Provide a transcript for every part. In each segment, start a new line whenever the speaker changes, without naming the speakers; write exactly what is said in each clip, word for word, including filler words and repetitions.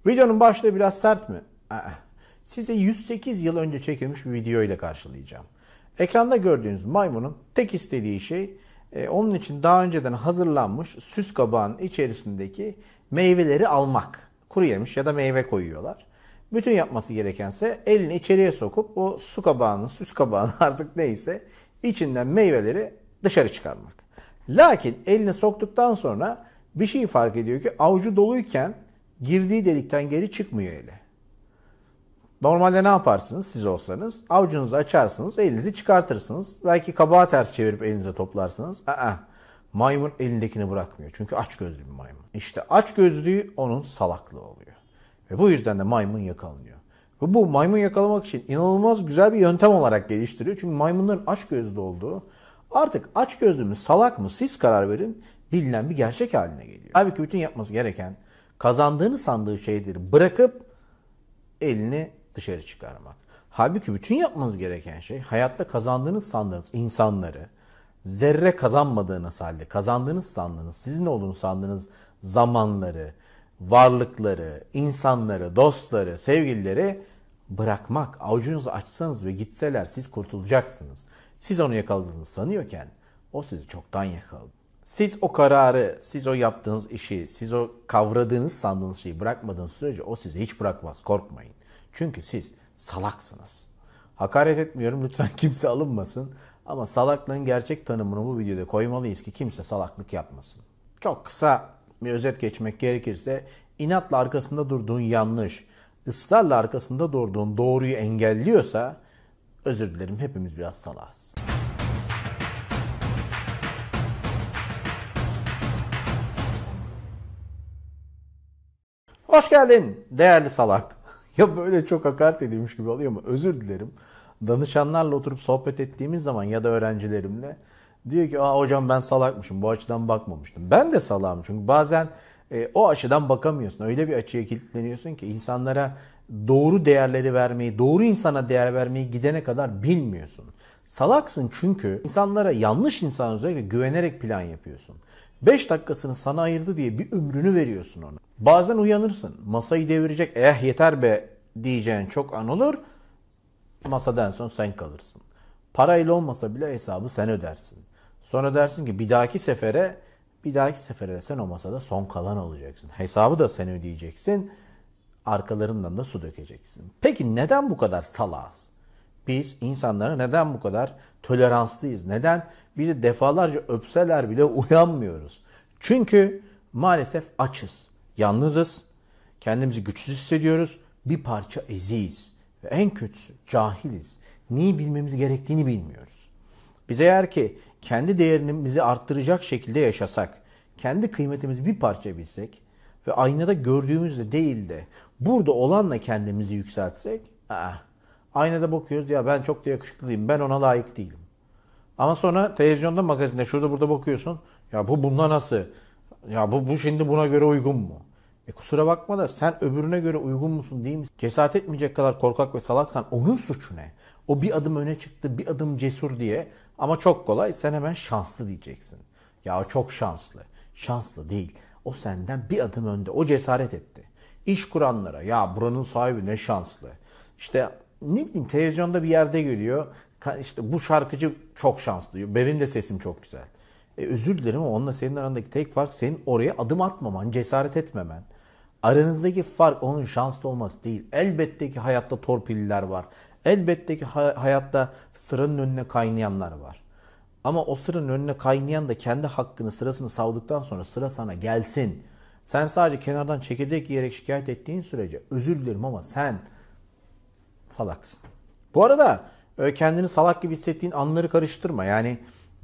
Videonun başlığı biraz sert mi? Aa, size yüz sekiz yıl önce çekilmiş bir video ile karşılayacağım. Ekranda gördüğünüz maymunun tek istediği şey e, onun için daha önceden hazırlanmış süs kabağının içerisindeki meyveleri almak. Kuru yemiş ya da meyve koyuyorlar. Bütün yapması gerekense elini içeriye sokup o su kabağının, süs kabağının artık neyse içinden meyveleri dışarı çıkarmak. Lakin elini soktuktan sonra bir şey fark ediyor ki avucu doluyken girdiği delikten geri çıkmıyor eli. Normalde ne yaparsınız siz olsanız? Avucunuzu açarsınız, elinizi çıkartırsınız. Belki kabağı ters çevirip elinize toplarsınız. Aa, maymun elindekini bırakmıyor. Çünkü açgözlü bir maymun. İşte açgözlüğü onun salaklığı oluyor. Ve bu yüzden de maymun yakalanıyor. Ve bu maymun yakalamak için inanılmaz güzel bir yöntem olarak geliştiriyor. Çünkü maymunların açgözlü olduğu, artık açgözlü mü salak mı siz karar verin, bilinen bir gerçek haline geliyor. Halbuki bütün yapması gereken kazandığını sandığı şeyleri bırakıp elini dışarı çıkarmak. Halbuki bütün yapmanız gereken şey hayatta kazandığınız sandığınız insanları, zerre kazanmadığınız halde kazandığınız sandığınız, sizin olduğunu sandığınız zamanları, varlıkları, insanları, dostları, sevgilileri bırakmak. Avucunuzu açsanız ve gitseler siz kurtulacaksınız. Siz onu yakaladığınızı sanıyorken o sizi çoktan yakaladı. Siz o kararı, siz o yaptığınız işi, siz o kavradığınız sandığınız şeyi bırakmadığınız sürece o sizi hiç bırakmaz. Korkmayın. Çünkü siz salaksınız. Hakaret etmiyorum, lütfen kimse alınmasın. Ama salaklığın gerçek tanımını bu videoda koymalıyız ki kimse salaklık yapmasın. Çok kısa bir özet geçmek gerekirse, inatla arkasında durduğun yanlış, ısrarla arkasında durduğun doğruyu engelliyorsa, özür dilerim, hepimiz biraz salağız. Hoş geldin değerli salak. Ya böyle çok hakaret edilmiş gibi oluyor mu? Özür dilerim. Danışanlarla oturup sohbet ettiğimiz zaman ya da öğrencilerimle diyor ki, aa hocam ben salakmışım, bu açıdan bakmamıştım. Ben de salağım çünkü bazen e, o açıdan bakamıyorsun. Öyle bir açıya kilitleniyorsun ki insanlara doğru değerleri vermeyi, doğru insana değer vermeyi gidene kadar bilmiyorsun. Salaksın çünkü insanlara, yanlış insana özellikle güvenerek plan yapıyorsun. beş dakikasını sana ayırdı diye bir ömrünü veriyorsun ona. Bazen uyanırsın. Masayı devirecek, eh yeter be diyeceğin çok an olur. Masadan sonra sen kalırsın. Parayla olmasa bile hesabı sen ödersin. Sonra dersin ki bir dahaki sefere, bir dahaki sefere sen o masada son kalan olacaksın. Hesabı da sen ödeyeceksin. Arkalarından da su dökeceksin. Peki neden bu kadar salağız? Biz insanlara neden bu kadar toleranslıyız? Neden bizi defalarca öpseler bile uyanmıyoruz? Çünkü maalesef açız, yalnızız, kendimizi güçsüz hissediyoruz, bir parça eziyiz. Ve en kötüsü cahiliz. Neyi bilmemiz gerektiğini bilmiyoruz. Biz eğer ki kendi değerimizi arttıracak şekilde yaşasak, kendi kıymetimizi bir parça bilsek ve aynada gördüğümüzde değil de burada olanla kendimizi yükseltsek, aa, aynada bakıyoruz, ya ben çok da yakışıklıyım, ben ona layık değilim. Ama sonra televizyonda, magazinde, şurada burada bakıyorsun, ya bu bununla nasıl, ya bu, bu şimdi buna göre uygun mu? E kusura bakma da sen öbürüne göre uygun musun değil mi? Cesaret etmeyecek kadar korkak ve salaksan onun suçu ne? O bir adım öne çıktı, bir adım cesur diye, ama çok kolay, sen hemen şanslı diyeceksin. Ya o çok şanslı. Şanslı değil. O senden bir adım önde. O cesaret etti. İş kuranlara, ya buranın sahibi ne şanslı. İşte ne bileyim, televizyonda bir yerde görüyor. İşte bu şarkıcı çok şanslı diyor. Benim de sesim çok güzel. E özür dilerim ama onunla senin arandaki tek fark senin oraya adım atmaman, cesaret etmemen. Aranızdaki fark onun şanslı olması değil. Elbette ki hayatta torpilliler var. Elbette ki ha- hayatta sıranın önüne kaynayanlar var. Ama o sıranın önüne kaynayan da kendi hakkını, sırasını savdıktan sonra sıra sana gelsin. Sen sadece kenardan çekirdek yiyerek şikayet ettiğin sürece özür dilerim ama sen salaksın. Bu arada kendini salak gibi hissettiğin anları karıştırma. Yani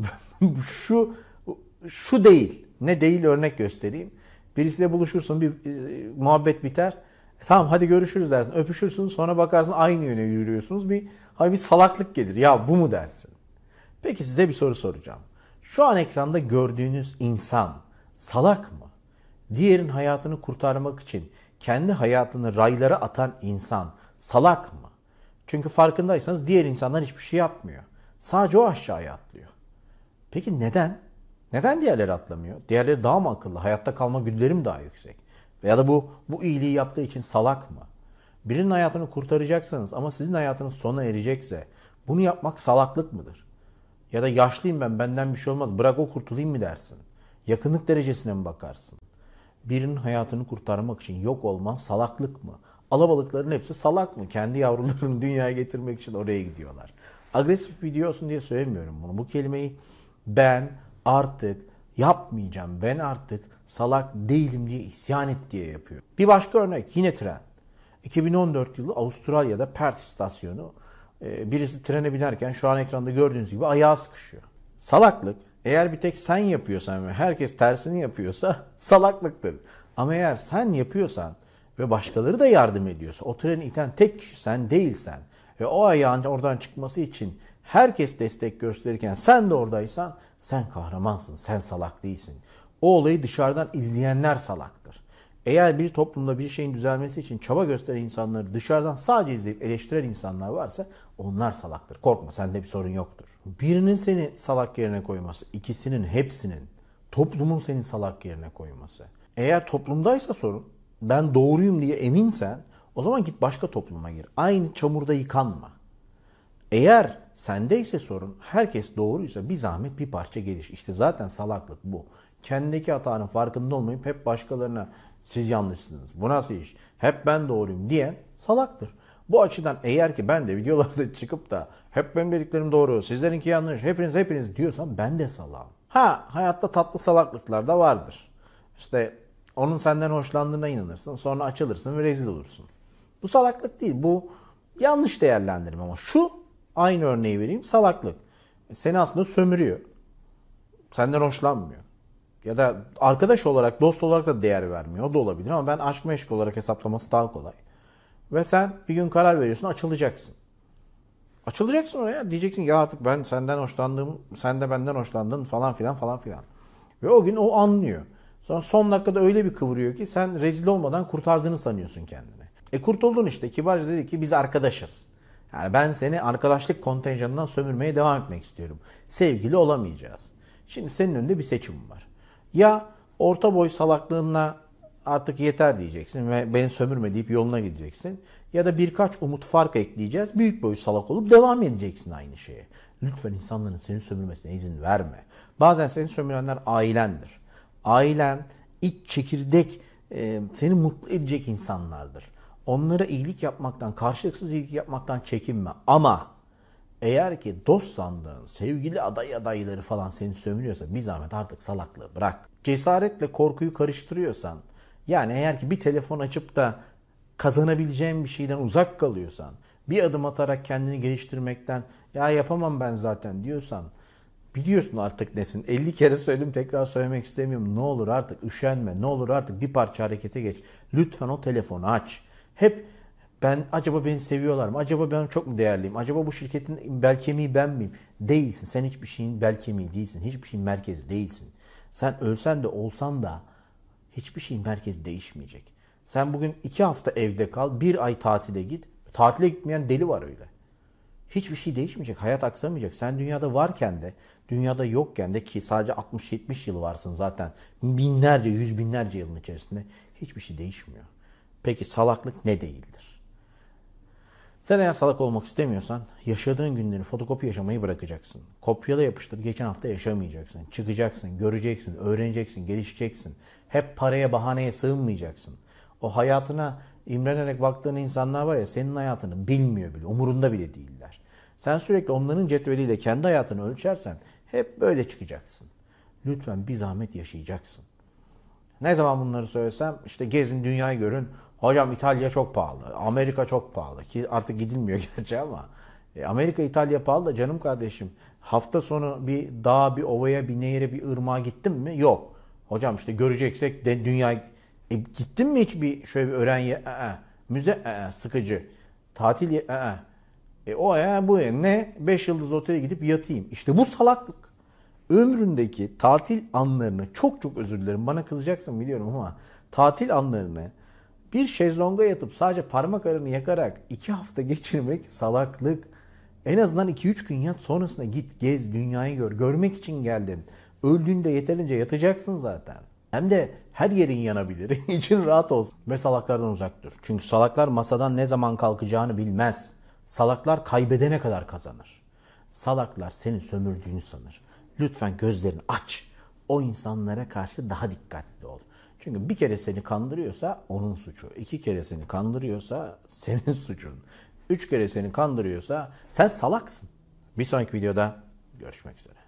şu şu değil. Ne değil, örnek göstereyim. Birisiyle buluşursun, bir e, muhabbet biter. E, tamam hadi görüşürüz dersin. Öpüşürsün, sonra bakarsın aynı yöne yürüyorsunuz. Bir hani bir salaklık gelir. Ya bu mu dersin? Peki size bir soru soracağım. Şu an ekranda gördüğünüz insan salak mı? Diğerin hayatını kurtarmak için kendi hayatını raylara atan insan salak mı? Çünkü farkındaysanız diğer insanlar hiçbir şey yapmıyor. Sadece o aşağıya atlıyor. Peki neden? Neden diğerleri atlamıyor? Diğerleri daha mı akıllı? Hayatta kalma güdüleri mi daha yüksek? Ya da bu bu iyiliği yaptığı için salak mı? Birinin hayatını kurtaracaksanız ama sizin hayatınız sona erecekse bunu yapmak salaklık mıdır? Ya da yaşlıyım ben, benden bir şey olmaz, bırak o kurtulayım mı dersin? Yakınlık derecesine mi bakarsın? Birinin hayatını kurtarmak için yok olman salaklık mı? Alabalıkların hepsi salak mı? Kendi yavrularını dünyaya getirmek için oraya gidiyorlar. Agresif bir video olsun diye söylemiyorum bunu. Bu kelimeyi ben artık yapmayacağım, ben artık salak değilim diye isyan et diye yapıyor. Bir başka örnek yine tren. iki bin on dört yılı Avustralya'da Perth istasyonu. Birisi trene binerken şu an ekranda gördüğünüz gibi ayağı sıkışıyor. Salaklık eğer bir tek sen yapıyorsan ve herkes tersini yapıyorsa salaklıktır. Ama eğer sen yapıyorsan ve başkaları da yardım ediyorsa, o treni iten tek kişi sen değilsen ve o ayağın oradan çıkması için herkes destek gösterirken sen de oradaysan sen kahramansın, sen salak değilsin. O olayı dışarıdan izleyenler salaktır. Eğer bir toplumda bir şeyin düzelmesi için çaba gösteren insanları dışarıdan sadece izleyip eleştiren insanlar varsa onlar salaktır. Korkma, sende bir sorun yoktur. Birinin seni salak yerine koyması, ikisinin, hepsinin, toplumun seni salak yerine koyması. Eğer toplumdaysa sorun, ben doğruyum diye eminsen o zaman git başka topluma gir. Aynı çamurda yıkanma. Eğer sendeyse sorun, herkes doğruysa bir zahmet bir parça geliş. İşte zaten salaklık bu. Kendindeki hatanın farkında olmayıp hep başkalarına siz yanlışsınız, bu nasıl iş, hep ben doğruyum diyen salaktır. Bu açıdan eğer ki ben de videolarda çıkıp da hep benim dediklerim doğru, sizlerinki yanlış, hepiniz hepiniz diyorsam ben de salağım. Ha, hayatta tatlı salaklıklar da vardır. İşte onun senden hoşlandığına inanırsın, sonra açılırsın ve rezil olursun. Bu salaklık değil, bu yanlış değerlendirme ama şu, aynı örneği vereyim, salaklık. Seni aslında sömürüyor. Senden hoşlanmıyor. Ya da arkadaş olarak, dost olarak da değer vermiyor. O da olabilir ama ben aşk meşk olarak hesaplaması daha kolay. Ve sen bir gün karar veriyorsun, açılacaksın. Açılacaksın oraya. Diyeceksin ya artık ben senden hoşlandım, sen de benden hoşlandın falan filan falan filan. Ve o gün o anlıyor. Sonra son dakikada öyle bir kıvırıyor ki sen rezil olmadan kurtardığını sanıyorsun kendini. E kurtuldun işte. Kibarca dedi ki biz arkadaşız. Yani ben seni arkadaşlık kontenjanından sömürmeye devam etmek istiyorum. Sevgili olamayacağız. Şimdi senin önünde bir seçim var. Ya orta boy salaklığınla artık yeter diyeceksin ve beni sömürme deyip yoluna gideceksin. Ya da birkaç umut fark ekleyeceğiz. Büyük boy salak olup devam edeceksin aynı şeye. Lütfen insanların seni sömürmesine izin verme. Bazen seni sömürenler ailendir. Ailen iç çekirdek e, seni mutlu edecek insanlardır. Onlara iyilik yapmaktan, karşılıksız iyilik yapmaktan çekinme. Ama eğer ki dost sandığın sevgili aday adayları falan seni sömürüyorsa bir zahmet artık salaklığı bırak. Cesaretle korkuyu karıştırıyorsan, yani eğer ki bir telefon açıp da kazanabileceğin bir şeyden uzak kalıyorsan, bir adım atarak kendini geliştirmekten ya yapamam ben zaten diyorsan, biliyorsun artık nesin. elli kere söyledim, tekrar söylemek istemiyorum. Ne olur artık üşenme, ne olur artık bir parça harekete geç. Lütfen o telefonu aç. Hep ben acaba beni seviyorlar mı? Acaba ben çok mu değerliyim? Acaba bu şirketin bel kemiği ben miyim? Değilsin. Sen hiçbir şeyin bel kemiği değilsin. Hiçbir şeyin merkezi değilsin. Sen ölsen de olsan da hiçbir şeyin merkezi değişmeyecek. Sen bugün iki hafta evde kal, bir ay tatile git. Tatile gitmeyen deli var öyle. Hiçbir şey değişmeyecek. Hayat aksamayacak. Sen dünyada varken de, dünyada yokken de ki sadece altmış yetmiş yıl varsın zaten. Binlerce, yüz binlerce yılın içerisinde hiçbir şey değişmiyor. Peki salaklık ne değildir? Sen eğer salak olmak istemiyorsan yaşadığın günleri fotokopi yaşamayı bırakacaksın. Kopyala yapıştır, geçen hafta yaşamayacaksın. Çıkacaksın, göreceksin, öğreneceksin, gelişeceksin. Hep paraya, bahaneye sığınmayacaksın. O hayatına imrenerek baktığın insanlar var ya, senin hayatını bilmiyor bile, umurunda bile değiller. Sen sürekli onların cetveliyle kendi hayatını ölçersen hep böyle çıkacaksın. Lütfen bir zahmet yaşayacaksın. Ne zaman bunları söylesem işte gezin, dünyayı görün. Hocam İtalya çok pahalı, Amerika çok pahalı ki artık gidilmiyor gerçi ama. E, Amerika, İtalya pahalı da canım kardeşim. Hafta sonu bir dağa, bir ovaya, bir nehre, bir ırmağa gittim mi? Yok. Hocam işte göreceksek de dünya... E, gittin mi hiç bir şöyle bir öğren ye? E, müze e, sıkıcı. Tatil ye? E, e, o ya bu ya. Ne? Beş yıldız otele gidip yatayım. İşte bu salaklık. Ömründeki tatil anlarını, çok çok özür dilerim, bana kızacaksın biliyorum ama tatil anlarını bir şezlonga yatıp sadece parmak arını yakarak iki hafta geçirmek salaklık. En azından iki üç gün yat, sonrasında git gez, dünyayı gör. Görmek için geldin. Öldüğünde yeterince yatacaksın zaten. Hem de Her yerin yanabilir. İçin rahat olsun. Ve salaklardan uzak dur. Çünkü salaklar masadan ne zaman kalkacağını bilmez. Salaklar kaybedene kadar kazanır. Salaklar seni sömürdüğünü sanır. Lütfen gözlerini aç. O insanlara karşı daha dikkatli ol. Çünkü bir kere seni kandırıyorsa onun suçu. İki kere seni kandırıyorsa senin suçun. Üç kere seni kandırıyorsa sen salaksın. Bir sonraki videoda görüşmek üzere.